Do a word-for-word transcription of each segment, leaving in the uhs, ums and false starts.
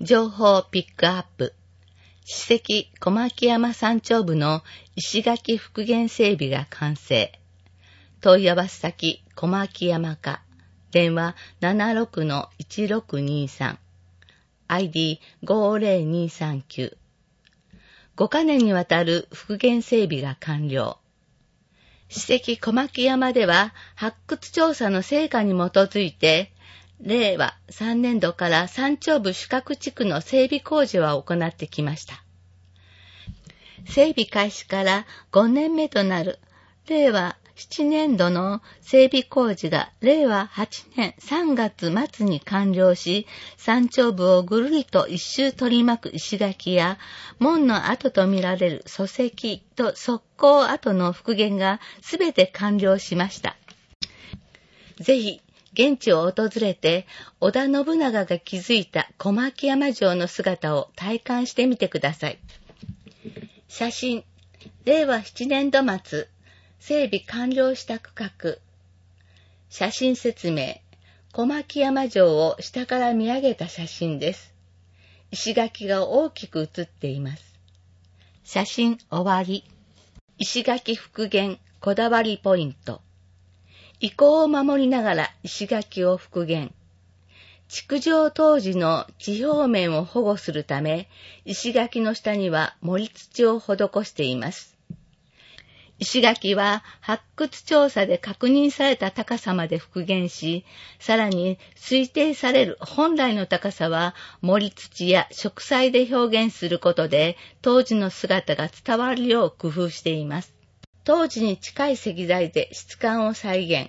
情報ピックアップ。史跡小牧山山頂部の石垣復元整備が完成。問い合わせ先小牧山課。電話 ななろくのいちろくにさん。アイディーごぜろにさんきゅう。ごかねんにわたる復元整備が完了。史跡小牧山では発掘調査の成果に基づいて、れいわさんねんどから山頂部主郭地区の整備工事を行ってきました。整備開始からごねんめとなるれいわななねんどの整備工事がれいわはちねんさんがつ末に完了し、山頂部をぐるりと一周取り巻く石垣や門の跡とみられる礎石と側溝跡の復元がすべて完了しました。ぜひ現地を訪れて織田信長が築いた小牧山城の姿を体感してみてください。写真、れいわななねんど末、整備完了した区画。写真説明、小牧山城を下から見上げた写真です。石垣が大きく写っています。写真終わり。石垣復元こだわりポイント。遺構を守りながら石垣を復元。築城当時の地表面を保護するため、石垣の下には盛り土を施しています。石垣は発掘調査で確認された高さまで復元し、さらに推定される本来の高さは盛り土や植栽で表現することで当時の姿が伝わるよう工夫しています。当時に近い石材で質感を再現。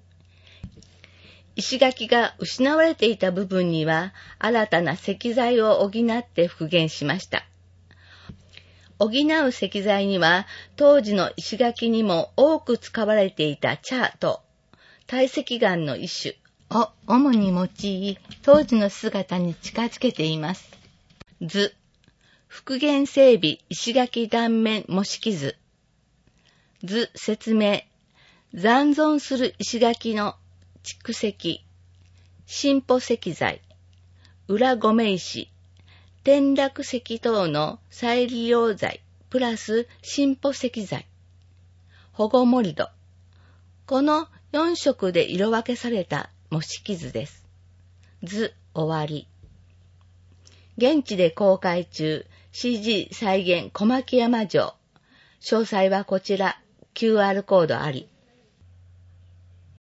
石垣が失われていた部分には新たな石材を補って復元しました。補う石材には当時の石垣にも多く使われていた茶と堆石岩の一種を主に用い、当時の姿に近づけています。図、復元整備石垣断面模式図。図説明、残存する石垣の蓄積、進歩石材、裏米石、転落石等の再利用材、プラス進歩石材、保護盛土。このよん色で色分けされた模式図です。図終わり。現地で公開中、シージー 再現小牧山城。詳細はこちら、キューアール コードあり。